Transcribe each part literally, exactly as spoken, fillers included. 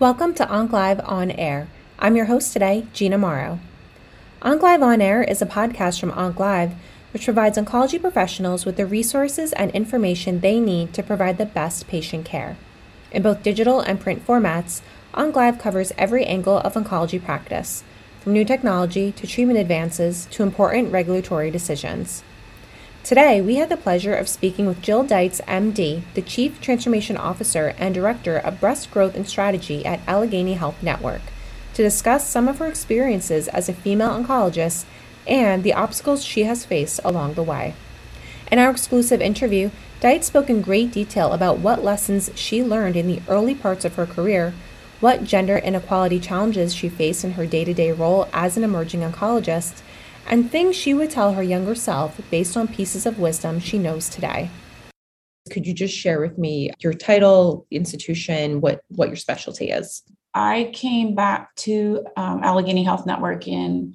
Welcome to OncLive On Air. I'm your host today, Gina Morrow. OncLive On Air is a podcast from OncLive, which provides oncology professionals with the resources and information they need to provide the best patient care. In both digital and print formats, OncLive covers every angle of oncology practice, from new technology to treatment advances to important regulatory decisions. Today, we had the pleasure of speaking with Jill Deitz, M D, the Chief Transformation Officer and Director of Breast Growth and Strategy at Allegheny Health Network, to discuss some of her experiences as a female oncologist and the obstacles she has faced along the way. In our exclusive interview, Deitz spoke in great detail about what lessons she learned in the early parts of her career, what gender inequality challenges she faced in her day-to-day role as an emerging oncologist, and things she would tell her younger self based on pieces of wisdom she knows today. Could you just share with me your title, institution, what, what your specialty is? I came back to um, Allegheny Health Network in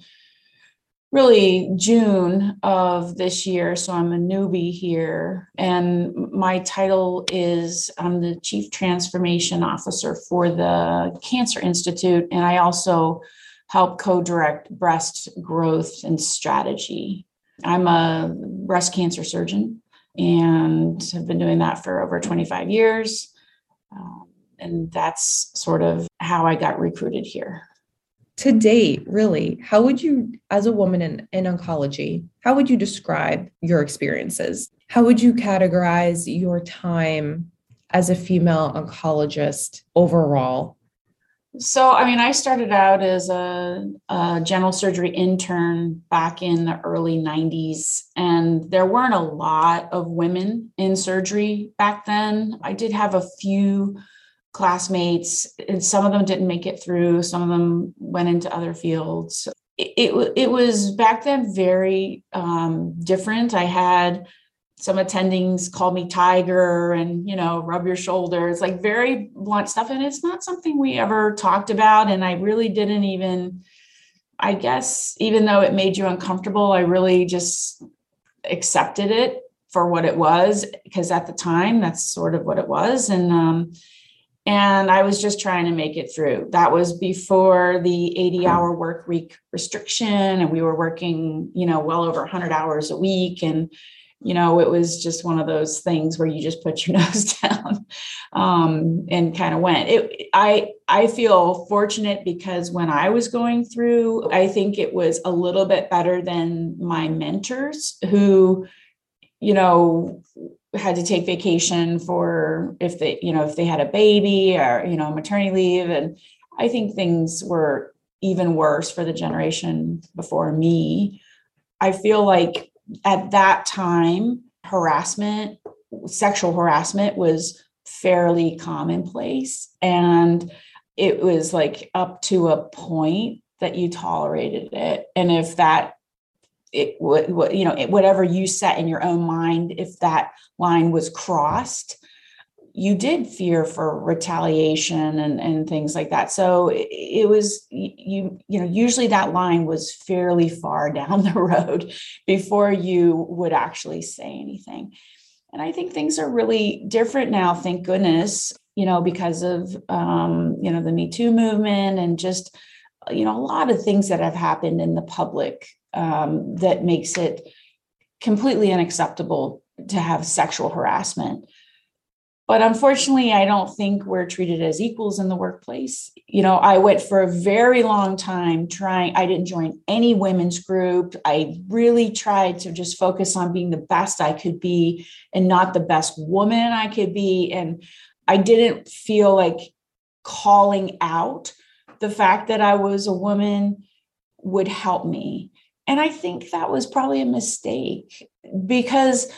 really June of this year. So I'm a newbie here. And my title is I'm the Chief Transformation Officer for the Cancer Institute. And I also help co-direct breast growth and strategy. I'm a breast cancer surgeon and have been doing that for over twenty-five years. Um, and that's sort of how I got recruited here. To date, really, how would you, as a woman in, in oncology, how would you describe your experiences? How would you categorize your time as a female oncologist overall? So, I mean, I started out as a, a general surgery intern back in the early nineties, and there weren't a lot of women in surgery back then. I did have a few classmates, and some of them didn't make it through. Some of them went into other fields. It, it, it was back then very um, different. I had some attendings call me tiger and, you know, rub your shoulder. It's like very blunt stuff. And it's not something we ever talked about. And I really didn't even, I guess, even though it made you uncomfortable, I really just accepted it for what it was, because at the time, that's sort of what it was. And, um, and I was just trying to make it through. That was before the eighty hour work week restriction. And we were working, you know, well over one hundred hours a week. And you know, it was just one of those things where you just put your nose down um, and kind of went. It, I I feel fortunate because when I was going through, I think it was a little bit better than my mentors who, you know, had to take vacation for if they, you know, if they had a baby or, you know, maternity leave. And I think things were even worse for the generation before me. I feel like at that time, harassment, sexual harassment was fairly commonplace. And it was like up to a point that you tolerated it. And if that, it would, you know, whatever you set in your own mind, if that line was crossed, you did fear for retaliation and, and things like that. So it, it was, you, you know, usually that line was fairly far down the road before you would actually say anything. And I think things are really different now, thank goodness, you know, because of, um, you know, the Me Too movement and just, you know, a lot of things that have happened in the public um, that makes it completely unacceptable to have sexual harassment. But unfortunately, I don't think we're treated as equals in the workplace. You know, I went for a very long time trying, I didn't join any women's group. I really tried to just focus on being the best I could be and not the best woman I could be. And I didn't feel like calling out the fact that I was a woman would help me. And I think that was probably a mistake because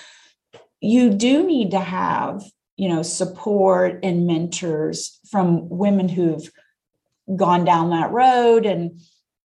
you do need to have, you know, support and mentors from women who've gone down that road. And,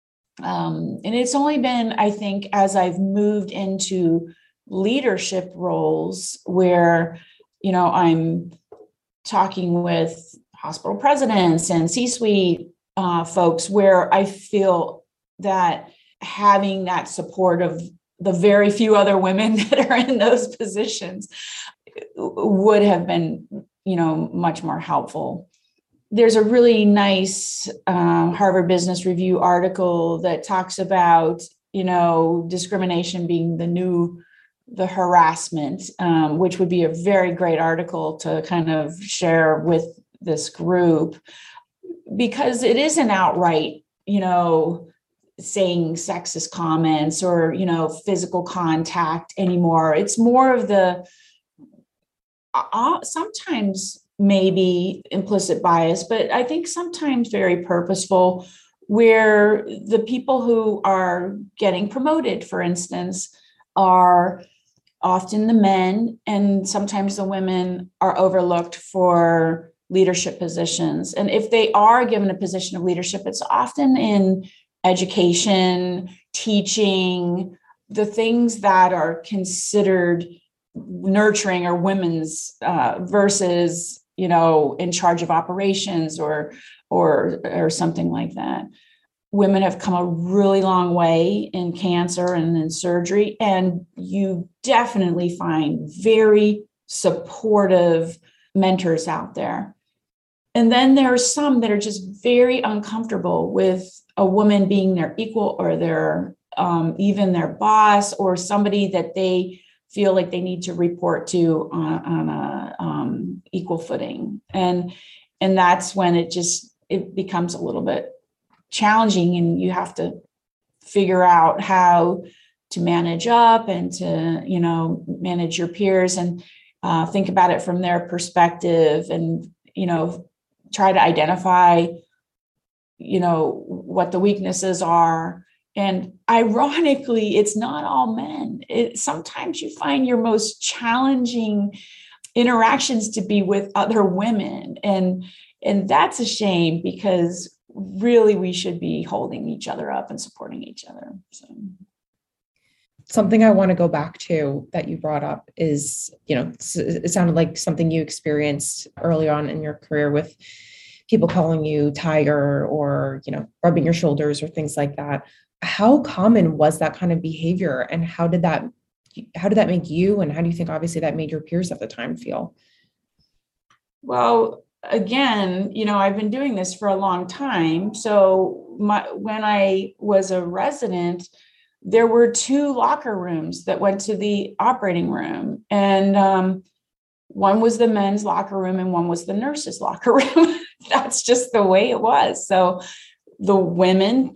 um, and it's only been, I think, as I've moved into leadership roles where, you know, I'm talking with hospital presidents and C-suite uh, folks where I feel that having that support of the very few other women that are in those positions would have been, you know, much more helpful. there's a really nice um, Harvard Business Review article that talks about, you know, discrimination being the new, the harassment, um, which would be a very great article to kind of share with this group, because it isn't outright, you know, saying sexist comments or, you know, physical contact anymore. It's more of the, uh, sometimes maybe implicit bias, but I think sometimes very purposeful, where the people who are getting promoted, for instance, are often the men, and sometimes the women are overlooked for leadership positions. And if they are given a position of leadership, it's often in education, teaching, the things that are considered nurturing or women's uh, versus, you know, in charge of operations or or or something like that. Women have come a really long way in cancer and in surgery, and you definitely find very supportive mentors out there. And then there are some that are just very uncomfortable with a woman being their equal or their um, even their boss, or somebody that they feel like they need to report to on, on a um, equal footing. And and that's when it just it becomes a little bit challenging, and you have to figure out how to manage up and to, you know, manage your peers and uh, think about it from their perspective, and, you know, try to identify, you know, what the weaknesses are. And ironically, it's not all men. It, sometimes you find your most challenging interactions to be with other women. And, and that's a shame, because really we should be holding each other up and supporting each other. So. Something I want to go back to that you brought up is, you know, it sounded like something you experienced early on in your career with people calling you tiger or, you know, rubbing your shoulders or things like that. How common was that kind of behavior, and how did that, how did that make you, and how do you think obviously that made your peers at the time feel? Well, again, you know, I've been doing this for a long time. So my, when I was a resident, there were two locker rooms that went to the operating room. And um, one was the men's locker room and one was the nurses' locker room. That's just the way it was. So the women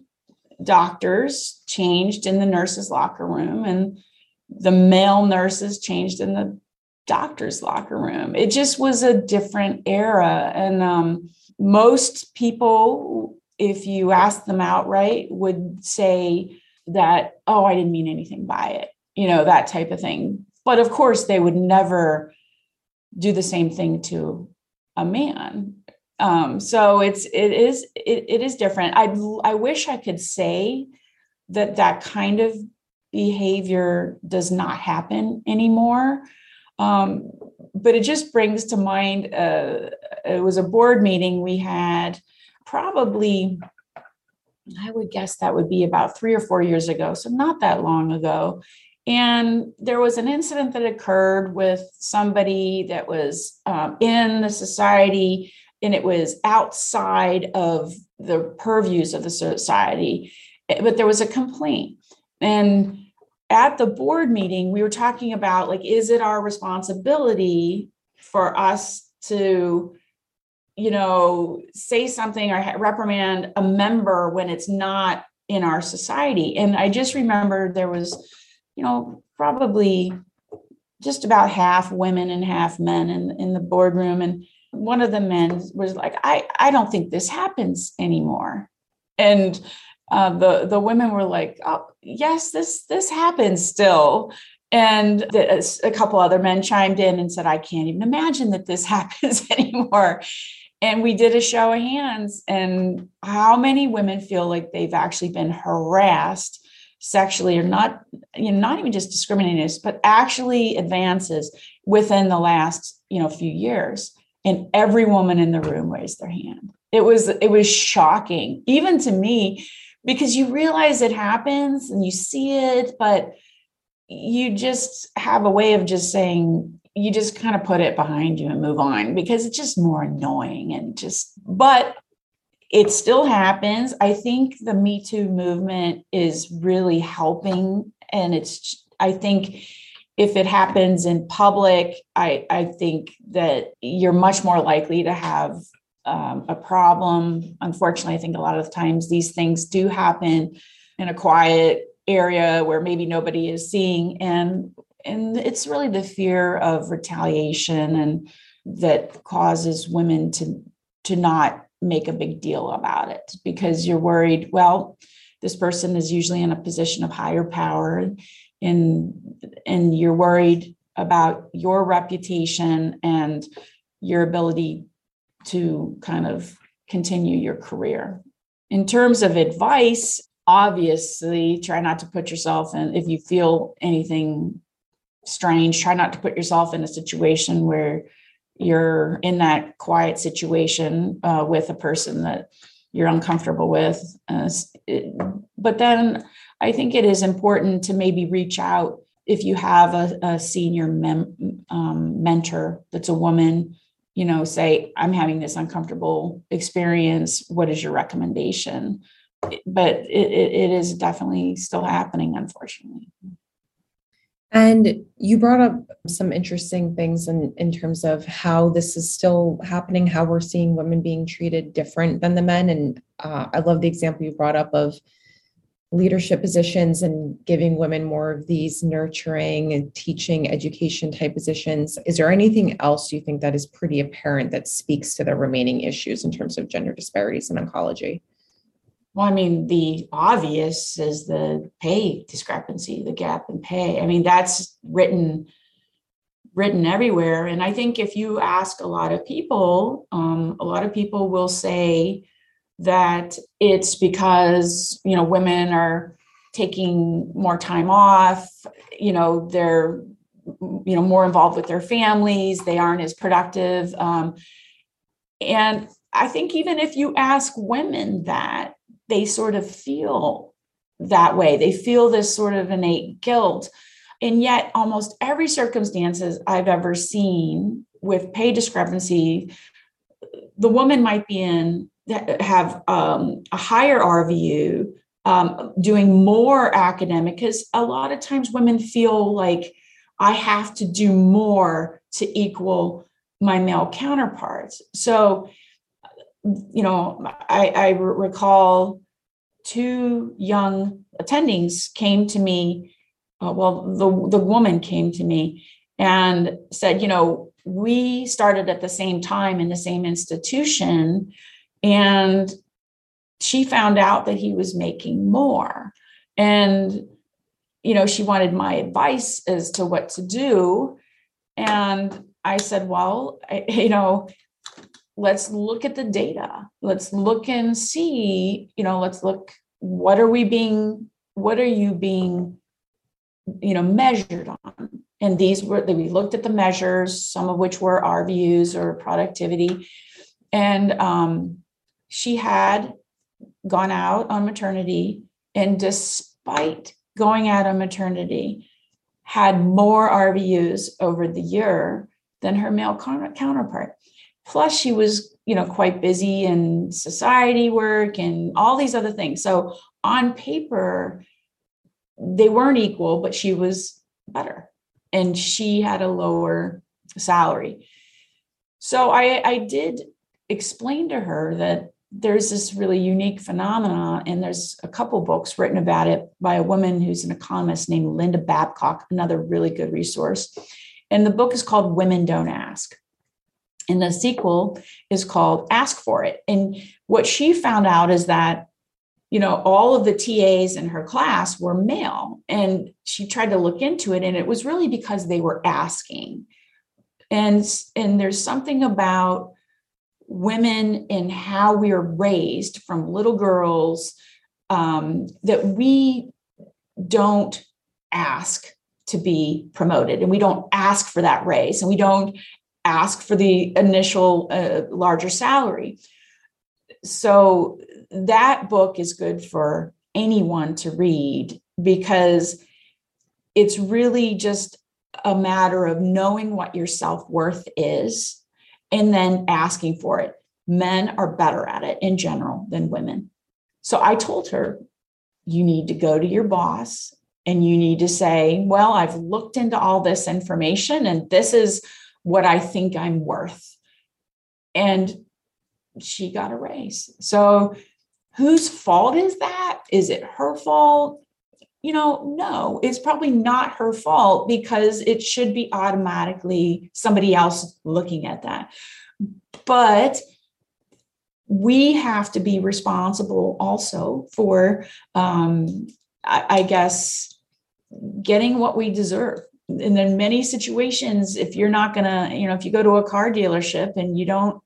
doctors changed in the nurses' locker room, and the male nurses changed in the doctor's locker room. It just was a different era. And um, most people, if you ask them outright, would say that, oh, I didn't mean anything by it, you know, that type of thing. But of course, they would never do the same thing to a man. Um, so it's, it is, it, it is different. I, I wish I could say that that kind of behavior does not happen anymore. Um, but it just brings to mind, uh, it was a board meeting we had probably, I would guess that would be about three or four years ago. So not that long ago. And there was an incident that occurred with somebody that was um, in the society, and it was outside of the purviews of the society, but there was a complaint. And at the board meeting, we were talking about, like, is it our responsibility for us to, you know, say something or reprimand a member when it's not in our society? And I just remember there was, you know, probably just about half women and half men in, in the boardroom. And one of the men was like, I, I don't think this happens anymore. And uh, the, the women were like, oh, yes, this, this happens still. And the, a couple other men chimed in and said, I can't even imagine that this happens anymore. And we did a show of hands, and how many women feel like they've actually been harassed sexually, or not, you know, not even just discriminated, but actually advances within the last, you know, few years. And every woman in the room raised their hand. It was, it was shocking, even to me, because you realize it happens and you see it, but you just have a way of just saying, you just kind of put it behind you and move on because it's just more annoying and just, but it still happens. I think the Me Too movement is really helping. And it's, I think if it happens in public, I, I think that you're much more likely to have um, a problem. Unfortunately, I think a lot of times these things do happen in a quiet area where maybe nobody is seeing. And, and it's really the fear of retaliation and that causes women to, to not make a big deal about it because you're worried, well, this person is usually in a position of higher power and, and you're worried about your reputation and your ability to kind of continue your career. In terms of advice, obviously try not to put yourself in, if you feel anything strange, try not to put yourself in a situation where you're in that quiet situation uh, with a person that you're uncomfortable with. Uh, it, but then I think it is important to maybe reach out if you have a, a senior mem, um, mentor that's a woman, you know, say, I'm having this uncomfortable experience. What is your recommendation? But it, it, it is definitely still happening, unfortunately. And you brought up some interesting things in, in terms of how this is still happening, how we're seeing women being treated different than the men. And uh, I love the example you brought up of leadership positions and giving women more of these nurturing and teaching education type positions. Is there anything else you think that is pretty apparent that speaks to the remaining issues in terms of gender disparities in oncology? Well, I mean, the obvious is the pay discrepancy, the gap in pay. I mean, that's written, written everywhere. And I think if you ask a lot of people, um, a lot of people will say that it's because, you know, women are taking more time off, you know, they're, you know, more involved with their families, they aren't as productive. Um, and I think even if you ask women that, they sort of feel that way. They feel this sort of innate guilt. And yet almost every circumstances I've ever seen with pay discrepancy, the woman might be in, have um, a higher R V U, um, doing more academic, because a lot of times women feel like I have to do more to equal my male counterparts. So, you know, I, I recall two young attendings came to me. Uh, well, the, the woman came to me and said, you know, we started at the same time in the same institution, and she found out that he was making more. And, you know, she wanted my advice as to what to do. And I said, well, I, you know, let's look at the data. Let's look and see, you know, let's look, what are we being, what are you being, you know, measured on? And these were, we looked at the measures, some of which were R V Us or productivity. And um, she had gone out on maternity, and despite going out on maternity, had more R V Us over the year than her male counterpart. Plus, she was, you know, quite busy in society work and all these other things. So on paper, they weren't equal, but she was better and she had a lower salary. So I, I did explain to her that there's this really unique phenomenon, and there's a couple books written about it by a woman who's an economist named Linda Babcock, another really good resource. And the book is called Women Don't Ask. And the sequel is called Ask for It. And what she found out is that, you know, all of the T As in her class were male. And she tried to look into it, and it was really because they were asking. And, and there's something about women and how we are raised from little girls um, that we don't ask to be promoted, and we don't ask for that raise, and we don't ask for the initial uh, larger salary. So that book is good for anyone to read, because it's really just a matter of knowing what your self-worth is and then asking for it. Men are better at it in general than women. So I told her, you need to go to your boss and you need to say, well, I've looked into all this information and this is what I think I'm worth. And she got a raise. So whose fault is that? Is it her fault? You know, no, it's probably not her fault because it should be automatically somebody else looking at that. But we have to be responsible also for, um, I, I guess, getting what we deserve. And in many situations, if you're not going to, you know, if you go to a car dealership and you don't,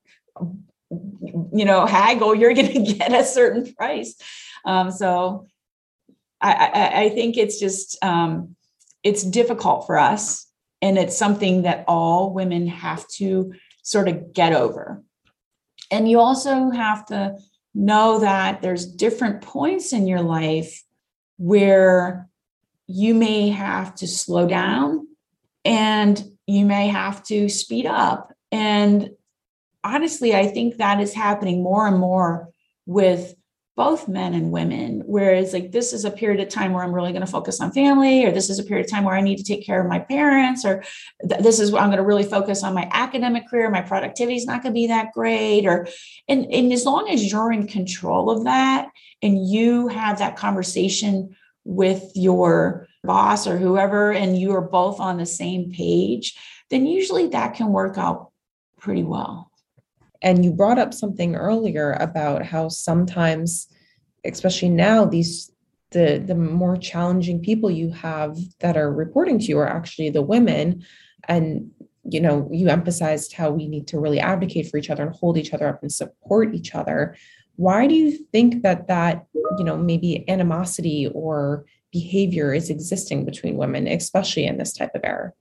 you know, haggle, you're going to get a certain price. Um, so I, I, I think it's just, um, it's difficult for us. And it's something that all women have to sort of get over. And you also have to know that there's different points in your life where you may have to slow down and you may have to speed up. And honestly, I think that is happening more and more with both men and women, whereas like this is a period of time where I'm really going to focus on family, or this is a period of time where I need to take care of my parents, or th- this is where I'm going to really focus on my academic career. My productivity is not going to be that great. Or, and, and as long as you're in control of that and you have that conversation with your boss or whoever, and you are both on the same page, then usually that can work out pretty well. And you brought up something earlier about how sometimes, especially now, these the the more challenging people you have that are reporting to you are actually the women. And, you know, you emphasized how we need to really advocate for each other and hold each other up and support each other. Why do you think that that, you know, maybe animosity or behavior is existing between women, especially in this type of era?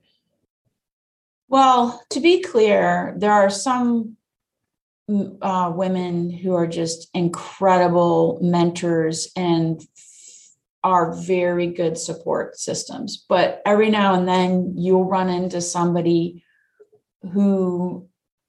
Well, to be clear, there are some Uh, women who are just incredible mentors and are very good support systems. But every now and then you'll run into somebody who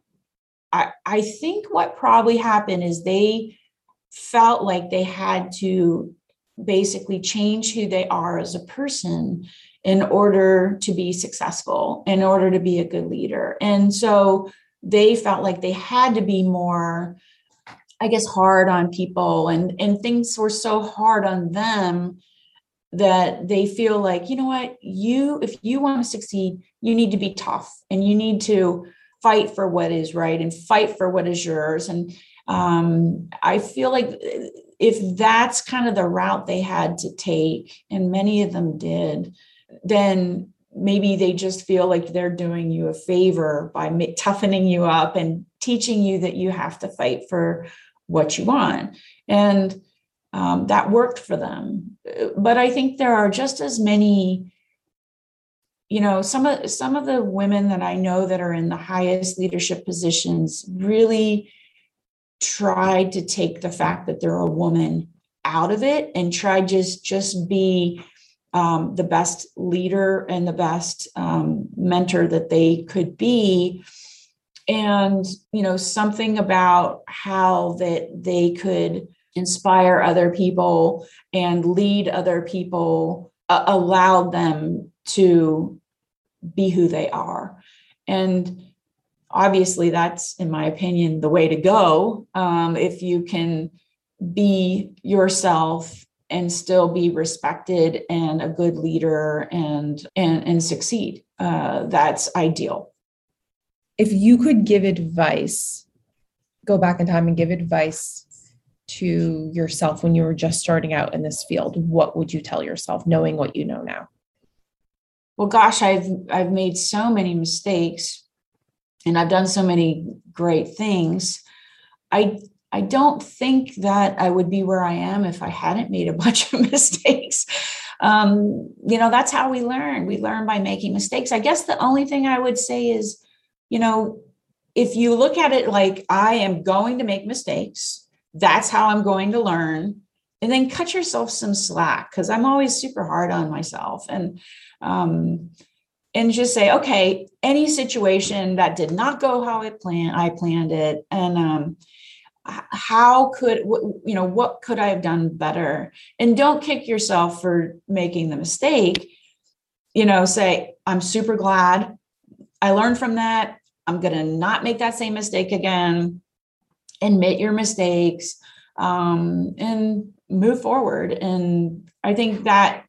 I, I think what probably happened is they felt like they had to basically change who they are as a person in order to be successful, in order to be a good leader. And so they felt like they had to be more, I guess, hard on people, and, and things were so hard on them that they feel like, you know what, you, if you want to succeed, you need to be tough and you need to fight for what is right and fight for what is yours. And um, I feel like if that's kind of the route they had to take, and many of them did, then maybe they just feel like they're doing you a favor by toughening you up and teaching you that you have to fight for what you want. And um, that worked for them. But I think there are just as many, you know, some of some of the women that I know that are in the highest leadership positions really tried to take the fact that they're a woman out of it and try just just be Um, the best leader and the best um, mentor that they could be. And, you know, something about how that they could inspire other people and lead other people uh, allowed them to be who they are. And obviously that's, in my opinion, the way to go. Um, if you can be yourself and still be respected and a good leader and and, and succeed. Uh, that's ideal. If you could give advice, go back in time and give advice to yourself when you were just starting out in this field, what would you tell yourself, knowing what you know now? Well, gosh, I've I've made so many mistakes and I've done so many great things. I I don't think that I would be where I am if I hadn't made a bunch of mistakes. Um, you know, that's how we learn. We learn by making mistakes. I guess the only thing I would say is, you know, if you look at it like I am going to make mistakes, that's how I'm going to learn. And then cut yourself some slack, because I'm always super hard on myself. And um, and just say, okay, any situation that did not go how I planned, I planned it. And um, how could, you know, what could I have done better? And don't kick yourself for making the mistake. You know, say, I'm super glad I learned from that. I'm going to not make that same mistake again. Admit your mistakes, um, and move forward. And I think that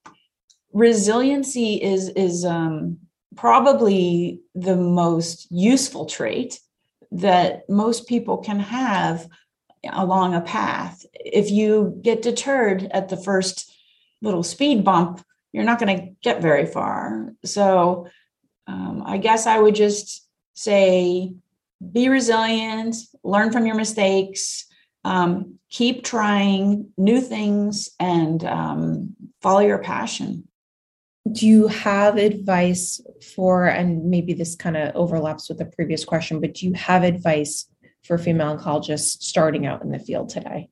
resiliency is, is um, probably the most useful trait that most people can have along a path. If you get deterred at the first little speed bump, you're not going to get very far. So um, I guess I would just say, be resilient, learn from your mistakes, um, keep trying new things, and um, follow your passion. Do you have advice for, and maybe this kind of overlaps with the previous question, but do you have advice for female oncologists starting out in the field today?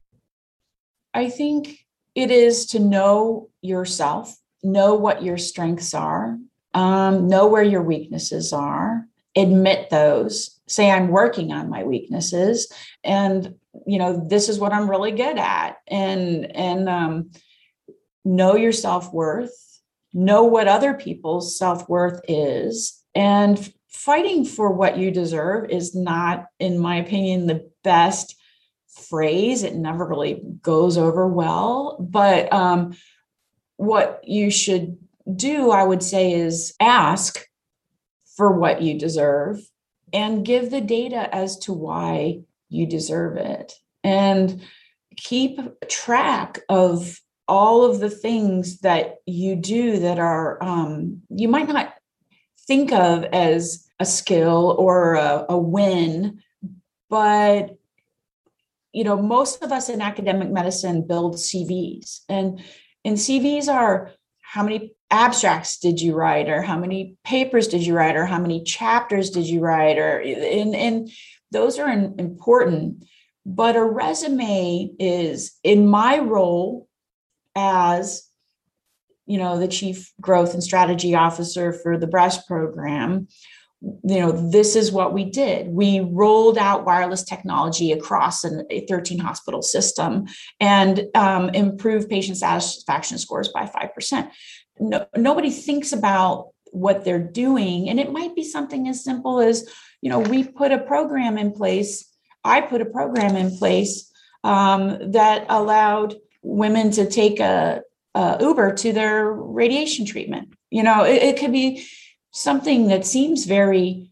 I think it is to know yourself, know what your strengths are, um, know where your weaknesses are, admit those, say, I'm working on my weaknesses, and, you know, this is what I'm really good at, and, and um, know your self-worth, know what other people's self-worth is, and fighting for what you deserve is not, in my opinion, the best phrase. It never really goes over well, but um, what you should do, I would say, is ask for what you deserve and give the data as to why you deserve it, and keep track of all of the things that you do that are, um, you might not think of as a skill or a, a win, but, you know, most of us in academic medicine build C Vs, and, and C Vs are, how many abstracts did you write, or how many papers did you write, or how many chapters did you write, or, and, and those are important. But a resume is, in my role as, you know, the chief growth and strategy officer for the breast program, you know, this is what we did. We rolled out wireless technology across an, a thirteen hospital system and um, improved patient satisfaction scores by five percent. No, nobody thinks about what they're doing. And it might be something as simple as, you know, we put a program in place. I put a program in place um, that allowed women to take a, a Uber to their radiation treatment. You know, it, it could be something that seems very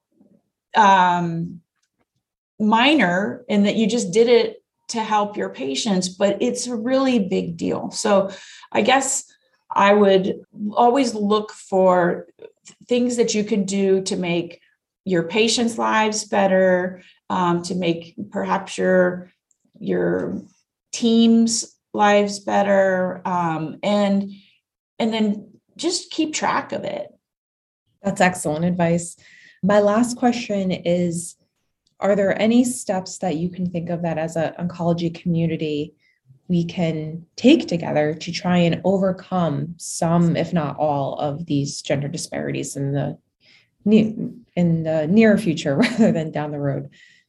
um, minor, in that you just did it to help your patients, but it's a really big deal. So I guess I would always look for things that you can do to make your patients' lives better, um, to make perhaps your, your team's lives better, um, and, and then just keep track of it. That's excellent advice. My last question is, are there any steps that you can think of that as an oncology community we can take together to try and overcome some, if not all, of these gender disparities in the in the near future rather than down the road?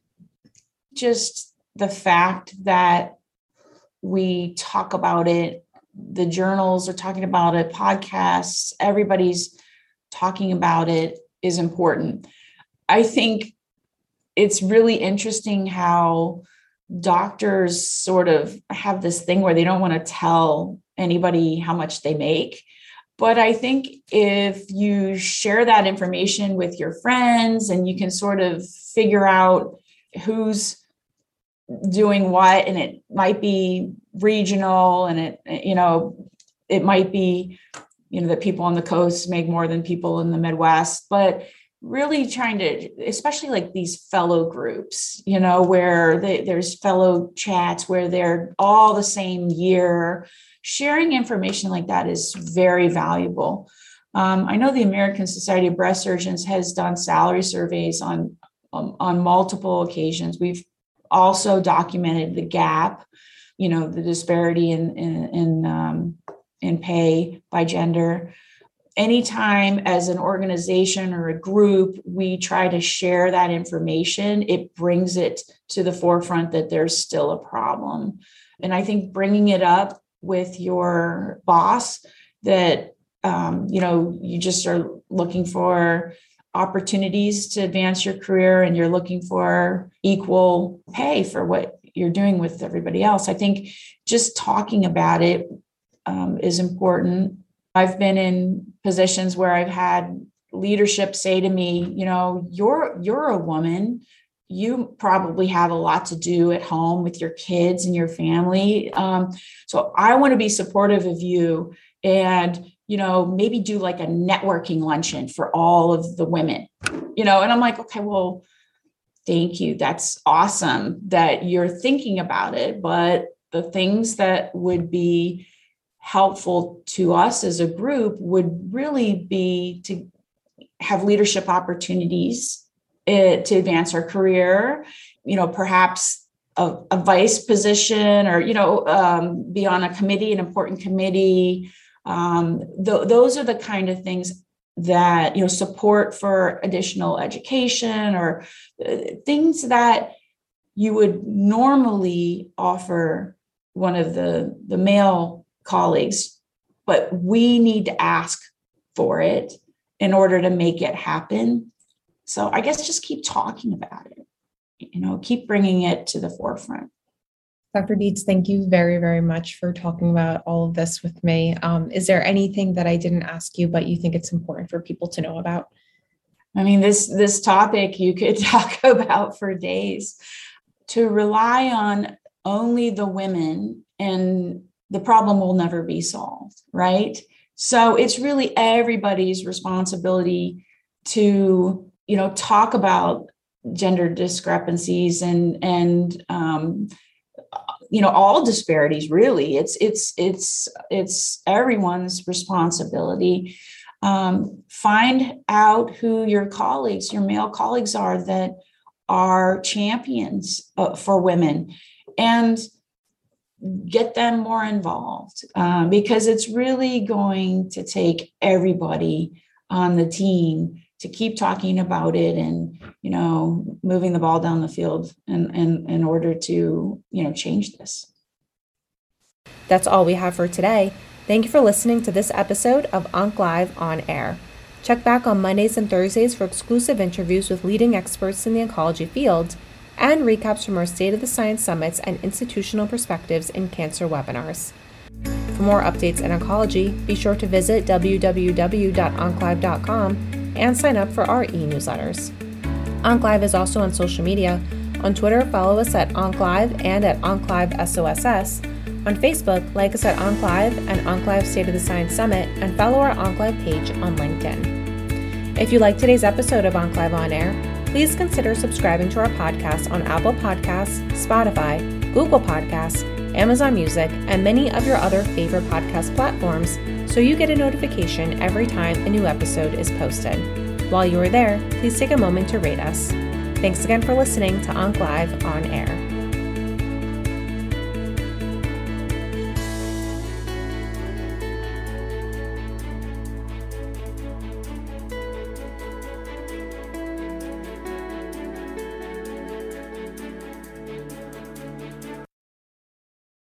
Just the fact that we talk about it, the journals are talking about it, podcasts, everybody's talking about it, is important. I think it's really interesting how doctors sort of have this thing where they don't want to tell anybody how much they make. But I think if you share that information with your friends, and you can sort of figure out who's doing what, and it might be regional, and it, you know, it might be, you know, that people on the coast make more than people in the Midwest, but really trying to, especially like these fellow groups, you know, where they, there's fellow chats where they're all the same year. Sharing information like that is very valuable. Um, I know the American Society of Breast Surgeons has done salary surveys on, um, on multiple occasions. We've also documented the gap, you know, the disparity in, in, in, um, in pay by gender. anytime as an organization or a group, we try to share that information, it brings it to the forefront that there's still a problem. And I think bringing it up with your boss that, um, you know, you just are looking for opportunities to advance your career and you're looking for equal pay for what you're doing with everybody else. I think just talking about it um, is important. I've been in positions where I've had leadership say to me, you know, you're you're a woman. You probably have a lot to do at home with your kids and your family. Um, so I want to be supportive of you and, you know, maybe do like a networking luncheon for all of the women, you know, and I'm like, okay, well, thank you. That's awesome that you're thinking about it. But the things that would be helpful to us as a group would really be to have leadership opportunities uh, to advance our career, you know, perhaps a, a vice position or, you know, um, be on a committee, an important committee. Um, th- those are the kind of things that, you know, support for additional education or uh, things that you would normally offer one of the, the male colleagues, but we need to ask for it in order to make it happen. So I guess just keep talking about it, you know, keep bringing it to the forefront. Doctor Dietz, thank you very, very much for talking about all of this with me. Um, is there anything that I didn't ask you, but you think it's important for people to know about? I mean, this, this topic you could talk about for days. To rely on only the women and the problem will never be solved, right? So it's really everybody's responsibility to, you know, talk about gender discrepancies and, and, um, you know, all disparities, really. It's, it's, it's, it's everyone's responsibility. Um, find out who your colleagues, your male colleagues are that are champions uh, for women and get them more involved uh, because it's really going to take everybody on the team to keep talking about it and, you know, moving the ball down the field in, in, in order to, you know, change this. That's all we have for today. Thank you for listening to this episode of Onc Live On Air. Check back on Mondays and Thursdays for exclusive interviews with leading experts in the oncology field and recaps from our State of the Science Summits and institutional perspectives in cancer webinars. For more updates in oncology, be sure to visit w w w dot onc live dot com and sign up for our e-newsletters. OncLive is also on social media. On Twitter, follow us at OncLive and at OncLiveSOSS. On Facebook, like us at OncLive and OncLive State of the Science Summit, and follow our OncLive page on LinkedIn. If you like today's episode of OncLive On Air, please consider subscribing to our podcast on Apple Podcasts, Spotify, Google Podcasts, Amazon Music, and many of your other favorite podcast platforms so you get a notification every time a new episode is posted. While you are there, please take a moment to rate us. Thanks again for listening to OncLive On Air.